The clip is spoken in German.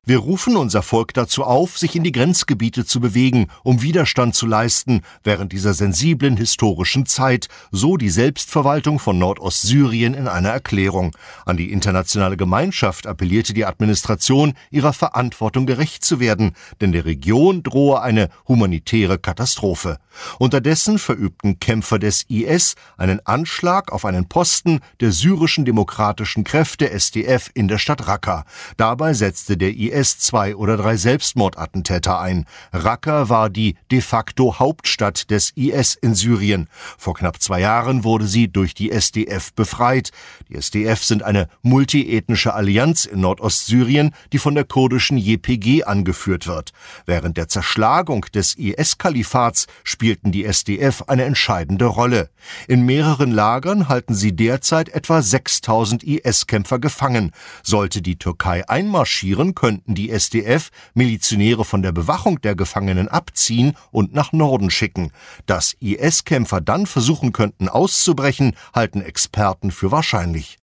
Wir rufen unser Volk dazu auf, sich in die Grenzgebiete zu bewegen, um Widerstand zu leisten während dieser sensiblen historischen Zeit, so die Selbstverwaltung von Nordostsyrien in einer Erklärung. An die internationale Gemeinschaft appellierte die Administration, ihrer Verantwortung gerecht zu werden, denn der Region drohe eine humanitäre Katastrophe. Unterdessen verübten Kämpfer des IS einen Anschlag auf einen Posten der syrischen demokratischen Kräfte SDF in der Stadt Raqqa. Dabei setzte der IS 2 oder 3 Selbstmordattentäter ein. Raqqa war die de facto Hauptstadt des IS in Syrien. Vor knapp 2 Jahren wurde sie durch die SDF befreit. Die SDF sind eine multiethnische Allianz in Nordostsyrien, die von der kurdischen YPG angeführt wird. Während der Zerschlagung des IS-Kalifats spielten die SDF eine entscheidende Rolle. In mehreren Lagern halten sie derzeit etwa 6.000 IS-Kämpfer gefangen. Sollte die Türkei einmarschieren, könnten die SDF Milizionäre von der Bewachung der Gefangenen abziehen und nach Norden schicken. Dass IS-Kämpfer dann versuchen könnten auszubrechen, halten Experten für wahrscheinlich.